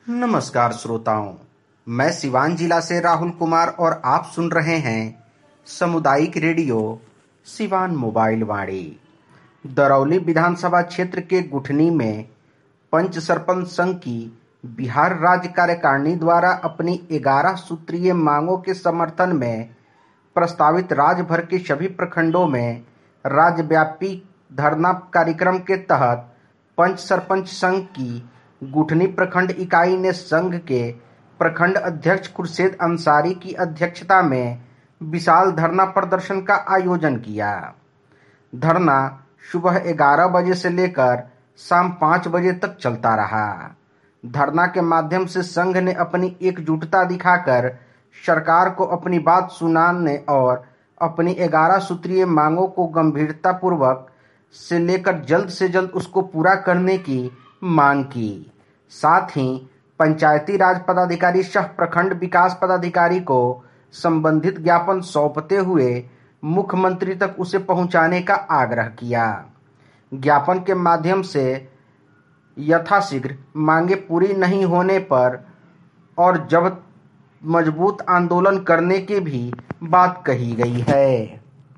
नमस्कार श्रोताओं, मैं सिवान जिला से राहुल कुमार और आप सुन रहे हैं सामुदायिक रेडियो सिवान मोबाइल वाणी। दरौली विधानसभा क्षेत्र के गुठनी में पंच सरपंच संघ की बिहार राज्य कार्यकारिणी द्वारा अपनी 11 सूत्रीय मांगों के समर्थन में प्रस्तावित राज्य भर के सभी प्रखंडों में राज्यव्यापी धरना कार्यक्रम के तहत पंच सरपंच संघ की गुठनी प्रखंड इकाई ने संघ के प्रखंड अध्यक्ष खुर्शीद अंसारी की अध्यक्षता में विशाल धरना प्रदर्शन का आयोजन किया। धरना सुबह 11 बजे से लेकर शाम 5 बजे तक चलता रहा। धरना के माध्यम से संघ ने अपनी एकजुटता दिखाकर सरकार को अपनी बात सुनाने और अपनी 11 सूत्रीय मांगों को गंभीरतापूर्वक से लेकर जल्द से जल्द उसको पूरा करने की मांग की। साथ ही पंचायती राज पदाधिकारी सह प्रखंड विकास पदाधिकारी को संबंधित ज्ञापन सौंपते हुए मुख्यमंत्री तक उसे पहुंचाने का आग्रह किया। ज्ञापन के माध्यम से यथाशीघ्र मांगे पूरी नहीं होने पर और जब मजबूत आंदोलन करने की भी बात कही गई है।